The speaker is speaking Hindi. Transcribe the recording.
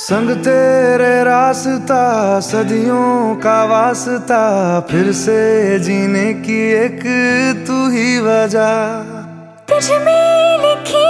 संग तेरे रास्ता सदियों का वास्ता, फिर से जीने की एक तू ही वजह। तुझ में लिखी